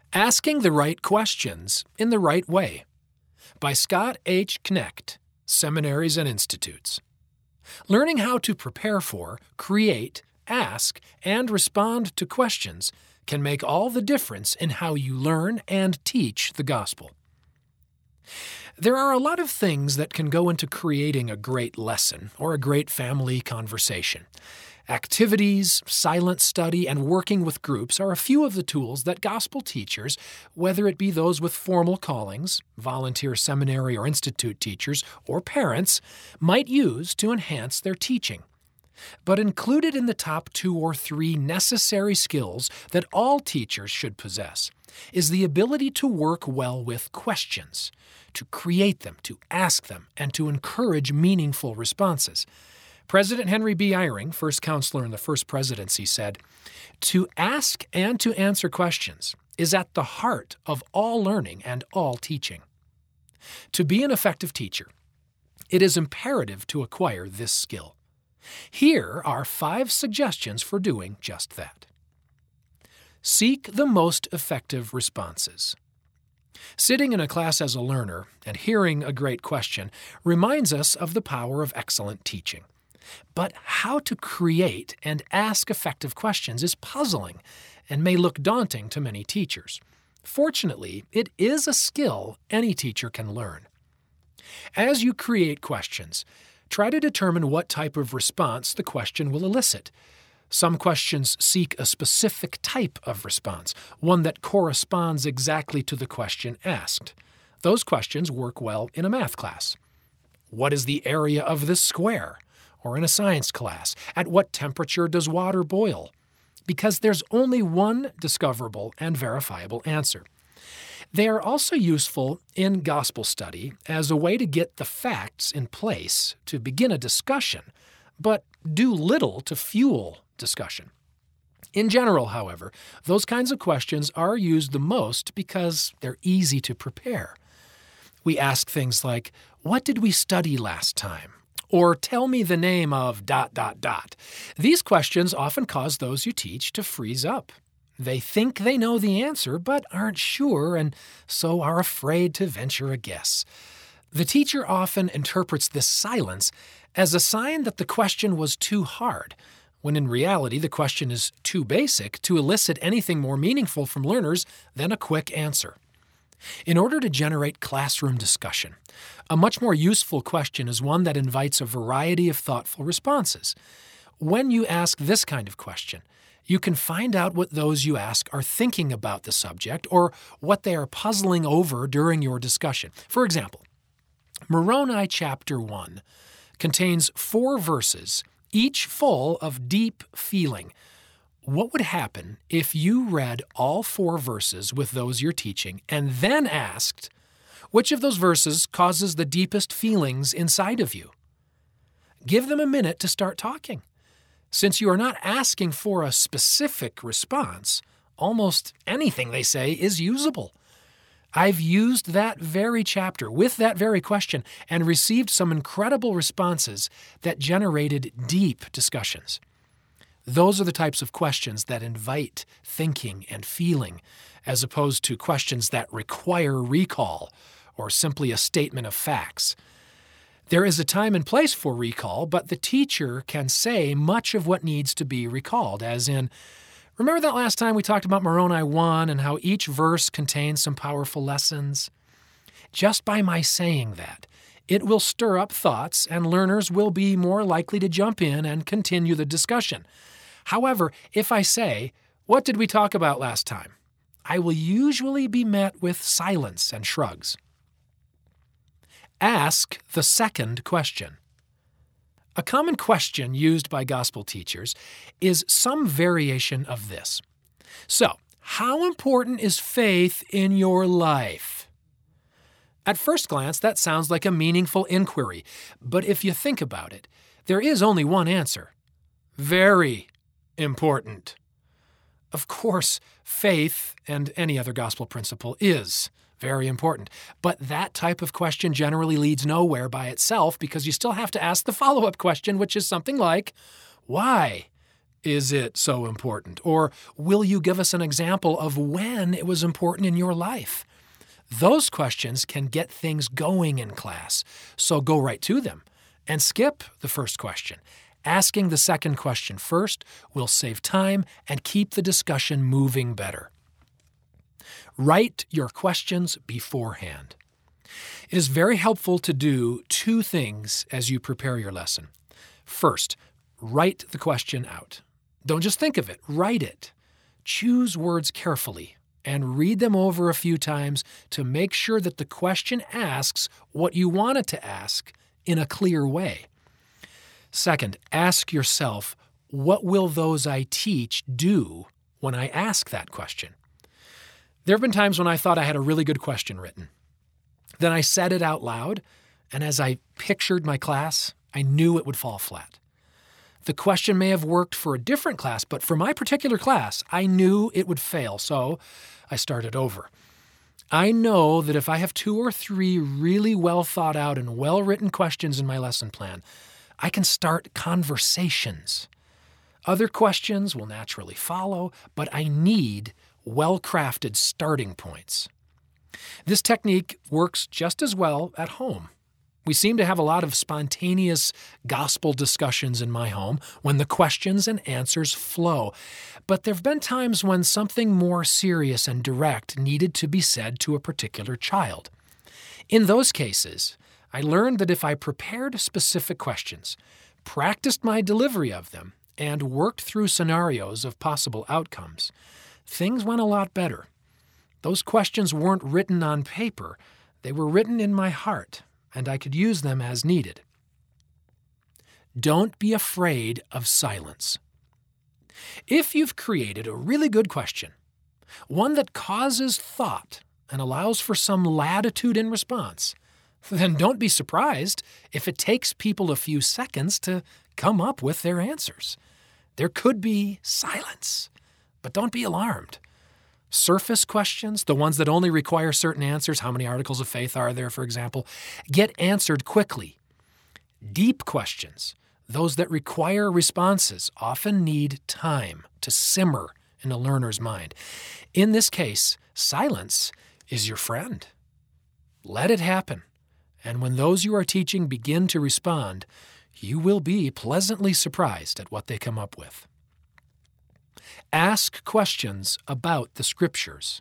Asking the Right Questions in the Right Way by Scott H. Knecht, Seminaries and Institutes. Learning how to prepare for, create, ask, and respond to questions can make all the difference in how you learn and teach the gospel. There are a lot of things that can go into creating a great lesson or a great family conversation. Activities, silent study, and working with groups are a few of the tools that gospel teachers, whether it be those with formal callings, volunteer seminary or institute teachers, or parents, might use to enhance their teaching. But included in the top 2 or 3 necessary skills that all teachers should possess is the ability to work well with questions, to create them, to ask them, and to encourage meaningful responses. President Henry B. Eyring, first counselor in the First Presidency, said, "To ask and to answer questions is at the heart of all learning and all teaching." To be an effective teacher, it is imperative to acquire this skill. Here are 5 suggestions for doing just that. Seek the most effective responses. Sitting in a class as a learner and hearing a great question reminds us of the power of excellent teaching. But how to create and ask effective questions is puzzling and may look daunting to many teachers. Fortunately, it is a skill any teacher can learn. As you create questions, try to determine what type of response the question will elicit. Some questions seek a specific type of response, one that corresponds exactly to the question asked. Those questions work well in a math class. What is the area of this square? Or in a science class, at what temperature does water boil? Because there's only one discoverable and verifiable answer. They are also useful in gospel study as a way to get the facts in place to begin a discussion, but do little to fuel discussion. In general, however, those kinds of questions are used the most because they're easy to prepare. We ask things like, "What did we study last time?" Or "Tell me the name of ... These questions often cause those you teach to freeze up. They think they know the answer, but aren't sure, and so are afraid to venture a guess. The teacher often interprets this silence as a sign that the question was too hard, when in reality the question is too basic to elicit anything more meaningful from learners than a quick answer. In order to generate classroom discussion, a much more useful question is one that invites a variety of thoughtful responses. When you ask this kind of question, you can find out what those you ask are thinking about the subject or what they are puzzling over during your discussion. For example, Moroni chapter 1 contains 4 verses, each full of deep feeling. What would happen if you read all 4 verses with those you're teaching and then asked, which of those verses causes the deepest feelings inside of you? Give them a minute to start talking. Since you are not asking for a specific response, almost anything they say is usable. I've used that very chapter with that very question and received some incredible responses that generated deep discussions. Those are the types of questions that invite thinking and feeling, as opposed to questions that require recall or simply a statement of facts. There is a time and place for recall, but the teacher can say much of what needs to be recalled, as in, "Remember that last time we talked about Moroni 1 and how each verse contains some powerful lessons?" Just by my saying that, it will stir up thoughts and learners will be more likely to jump in and continue the discussion. However, if I say, "What did we talk about last time?" I will usually be met with silence and shrugs. Ask the second question. A common question used by gospel teachers is some variation of this. So, how important is faith in your life? At first glance, that sounds like a meaningful inquiry, but if you think about it, there is only one answer. Very important. Of course, faith and any other gospel principle is very important, but that type of question generally leads nowhere by itself because you still have to ask the follow-up question, which is something like, why is it so important? Or will you give us an example of when it was important in your life? Those questions can get things going in class, so go right to them and skip the first question. Asking the second question first will save time and keep the discussion moving better. Write your questions beforehand. It is very helpful to do two things as you prepare your lesson. First, write the question out. Don't just think of it, write it. Choose words carefully and read them over a few times to make sure that the question asks what you want it to ask in a clear way. Second, ask yourself, what will those I teach do when I ask that question? There have been times when I thought I had a really good question written. Then I said it out loud, and as I pictured my class, I knew it would fall flat. The question may have worked for a different class, but for my particular class, I knew it would fail, so I started over. I know that if I have 2 or 3 really well thought out and well-written questions in my lesson plan, I can start conversations. Other questions will naturally follow, but I need well-crafted starting points. This technique works just as well at home. We seem to have a lot of spontaneous gospel discussions in my home when the questions and answers flow. But there have been times when something more serious and direct needed to be said to a particular child. In those cases, I learned that if I prepared specific questions, practiced my delivery of them, and worked through scenarios of possible outcomes, things went a lot better. Those questions weren't written on paper. They were written in my heart, and I could use them as needed. Don't be afraid of silence. If you've created a really good question, one that causes thought and allows for some latitude in response, then don't be surprised if it takes people a few seconds to come up with their answers. There could be silence, but don't be alarmed. Surface questions, the ones that only require certain answers, how many articles of faith are there, for example, get answered quickly. Deep questions, those that require responses, often need time to simmer in a learner's mind. In this case, silence is your friend. Let it happen. And when those you are teaching begin to respond, you will be pleasantly surprised at what they come up with. Ask questions about the Scriptures.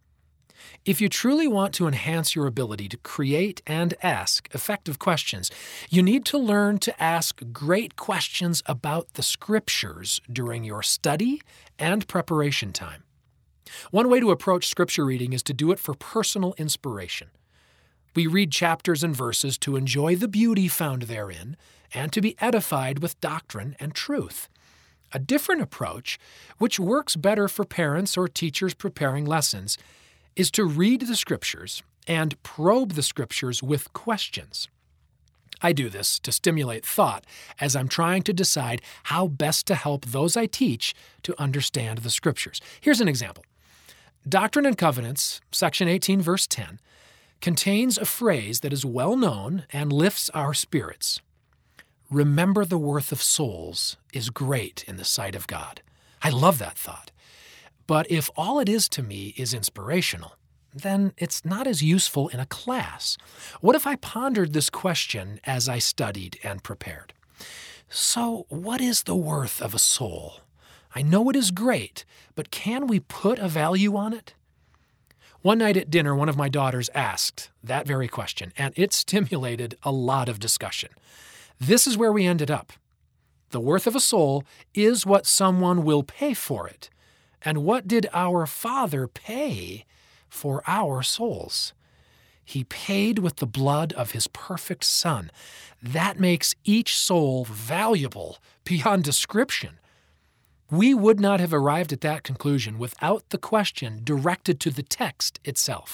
If you truly want to enhance your ability to create and ask effective questions, you need to learn to ask great questions about the Scriptures during your study and preparation time. One way to approach Scripture reading is to do it for personal inspiration. We read chapters and verses to enjoy the beauty found therein and to be edified with doctrine and truth. A different approach, which works better for parents or teachers preparing lessons, is to read the Scriptures and probe the Scriptures with questions. I do this to stimulate thought as I'm trying to decide how best to help those I teach to understand the Scriptures. Here's an example. Doctrine and Covenants, section 18, verse 10, contains a phrase that is well known and lifts our spirits. Remember the worth of souls is great in the sight of God. I love that thought. But if all it is to me is inspirational, then it's not as useful in a class. What if I pondered this question as I studied and prepared? So, what is the worth of a soul? I know it is great, but can we put a value on it? One night at dinner, one of my daughters asked that very question, and it stimulated a lot of discussion. This is where we ended up. The worth of a soul is what someone will pay for it. And what did our Father pay for our souls? He paid with the blood of His perfect Son. That makes each soul valuable beyond description. We would not have arrived at that conclusion without the question directed to the text itself.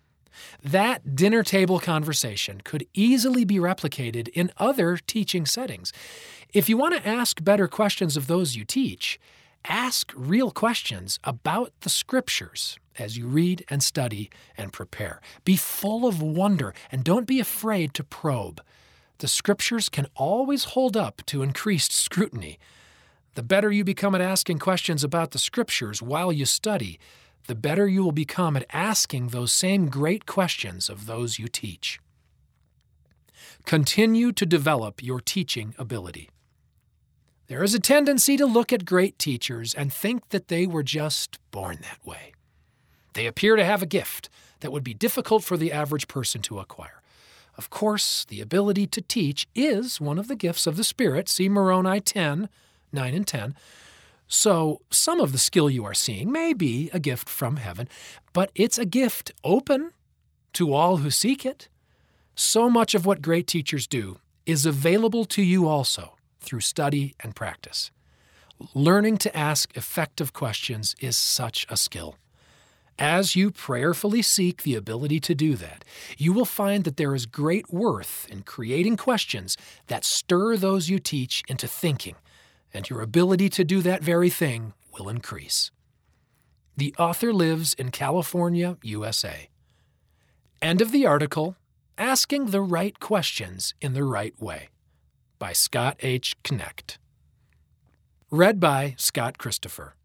That dinner table conversation could easily be replicated in other teaching settings. If you want to ask better questions of those you teach, ask real questions about the Scriptures as you read and study and prepare. Be full of wonder and don't be afraid to probe. The Scriptures can always hold up to increased scrutiny. The better you become at asking questions about the Scriptures while you study, the better you will become at asking those same great questions of those you teach. Continue to develop your teaching ability. There is a tendency to look at great teachers and think that they were just born that way. They appear to have a gift that would be difficult for the average person to acquire. Of course, the ability to teach is one of the gifts of the Spirit. See Moroni 10, 9 and 10. So some of the skill you are seeing may be a gift from heaven, but it's a gift open to all who seek it. So much of what great teachers do is available to you also through study and practice. Learning to ask effective questions is such a skill. As you prayerfully seek the ability to do that, you will find that there is great worth in creating questions that stir those you teach into thinking, and your ability to do that very thing will increase. The author lives in California, USA. End of the article, Asking the Right Questions in the Right Way, by Scott H. Knecht. Read by Scott Christopher.